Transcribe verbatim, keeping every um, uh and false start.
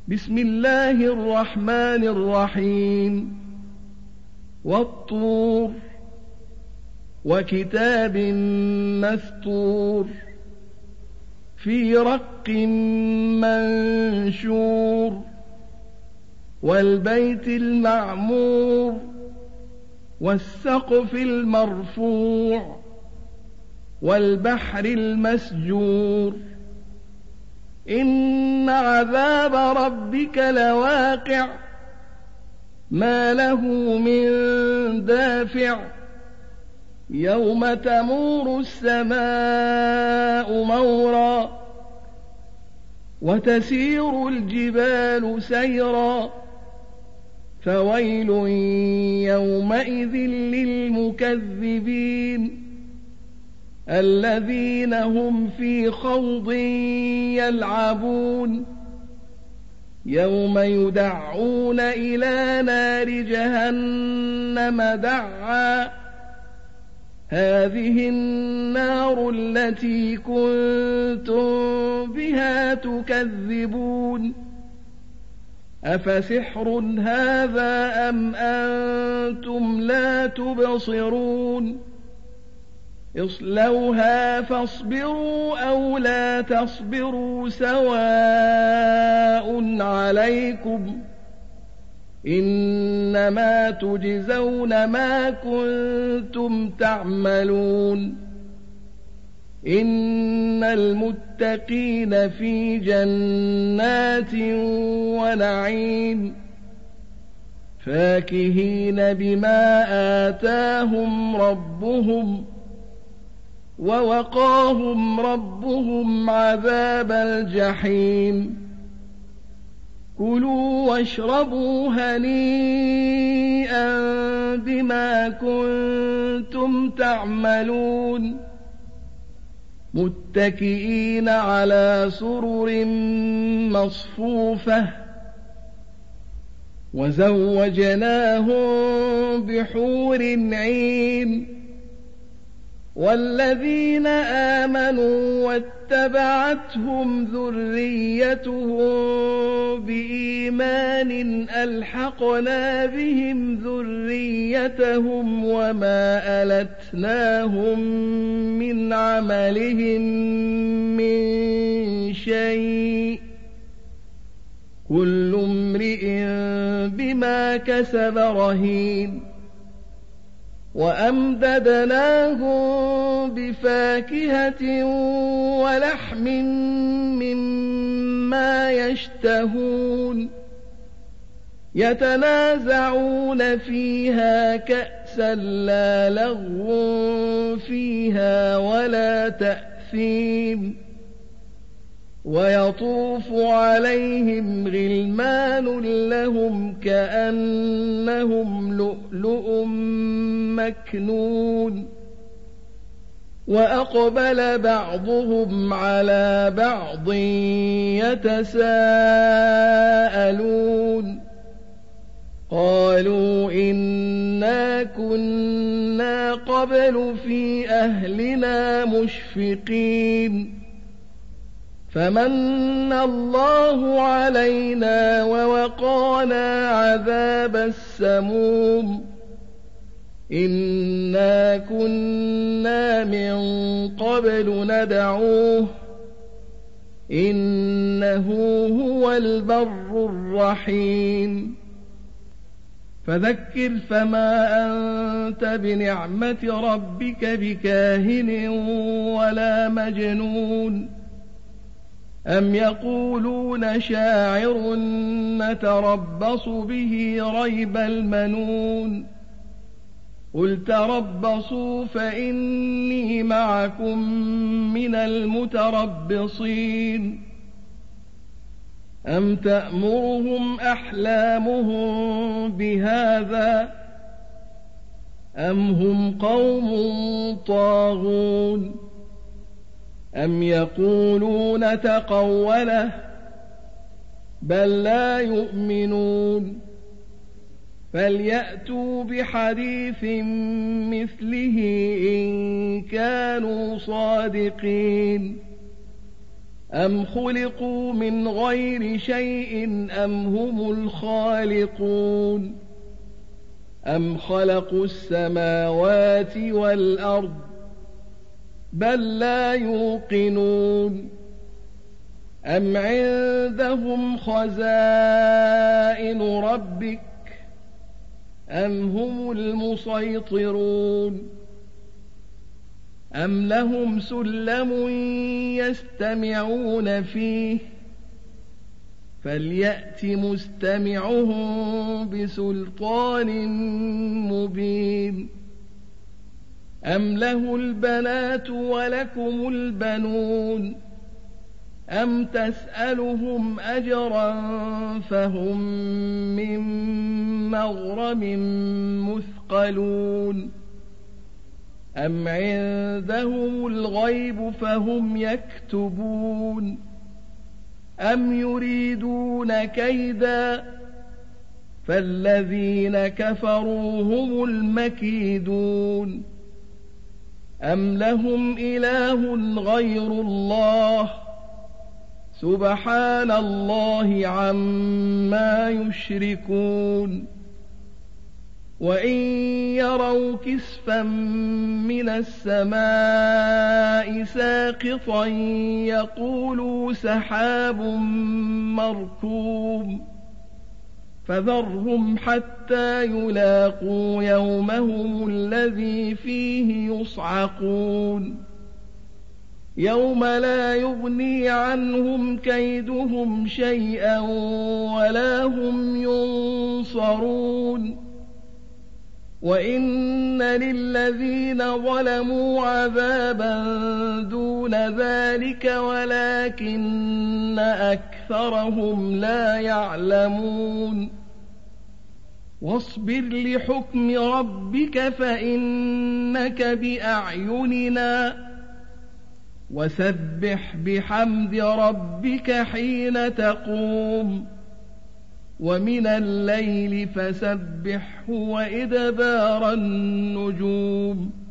بسم الله الرحمن الرحيم والطور وكتاب مسطور في رق منشور والبيت المعمور والسقف المرفوع والبحر المسجور إن عذاب ربك لواقع ما له من دافع يوم تمور السماء مورا وتسير الجبال سيرا فويل يومئذ للمكذبين الذين هم في خوض يلعبون يوم يدعون إلى نار جهنم دعا هذه النار التي كنتم بها تكذبون أفسحر هذا أم أنتم لا تبصرون اصلوها فاصبروا أو لا تصبروا سواء عليكم إنما تجزون ما كنتم تعملون إن المتقين في جنات ونعيم فاكهين بما آتاهم ربهم ووقاهم ربهم عذاب الجحيم كلوا واشربوا هنيئا بما كنتم تعملون متكئين على سرر مصفوفة وزوجناهم بحور عين والذين آمنوا واتبعتهم ذريتهم بإيمان ألحقنا بهم ذريتهم وما ألتناهم من عملهم من شيء كل امرئ بما كسب رهين وأمددناهم بفاكهة ولحم مما يشتهون يتنازعون فيها كأسا لا لغو فيها ولا تأثيم ويطوف عليهم غلمان لهم كأنهم لؤلؤ مكنون وأقبل بعضهم على بعض يتساءلون قالوا إنا كنا قبل في أهلنا مشفقين فمن الله علينا ووقانا عذاب السموم إنا كنا من قبل ندعوه إنه هو البر الرحيم فذكر فما أنت بنعمة ربك بكاهن ولا مجنون أم يقولون شاعر نتربص به ريب المنون قل تربصوا فإني معكم من المتربصين أم تأمرهم أحلامهم بهذا أم هم قوم طاغون أم يقولون تقوله بل لا يؤمنون فليأتوا بحديث مثله إن كانوا صادقين أم خلقوا من غير شيء أم هم الخالقون أم خلقوا السماوات والأرض بل لا يوقنون أم عندهم خزائن ربك أم هم المسيطرون أم لهم سلم يستمعون فيه فليأت مستمعهم بسلطان مبين أم له البنات ولكم البنون أم تسألهم أجرا فهم من مغرم مثقلون أم عندهم الغيب فهم يكتبون أم يريدون كيدا فالذين كفروا هم المكيدون أم لهم إله غير الله سبحان الله عما يشركون وإن يروا كسفا من السماء ساقطا يقولوا سحاب مركوم فذرهم حتى يلاقوا يومهم الذي فيه يصعقون يوم لا يغني عنهم كيدهم شيئا ولا هم ينصرون وإن للذين ظلموا عذابا دون ذلك ولكن أكثرهم لا يعلمون واصبر لحكم ربك فإنك بأعيننا وسبح بحمد ربك حين تقوم ومن الليل فسبحه وإدبار النجوم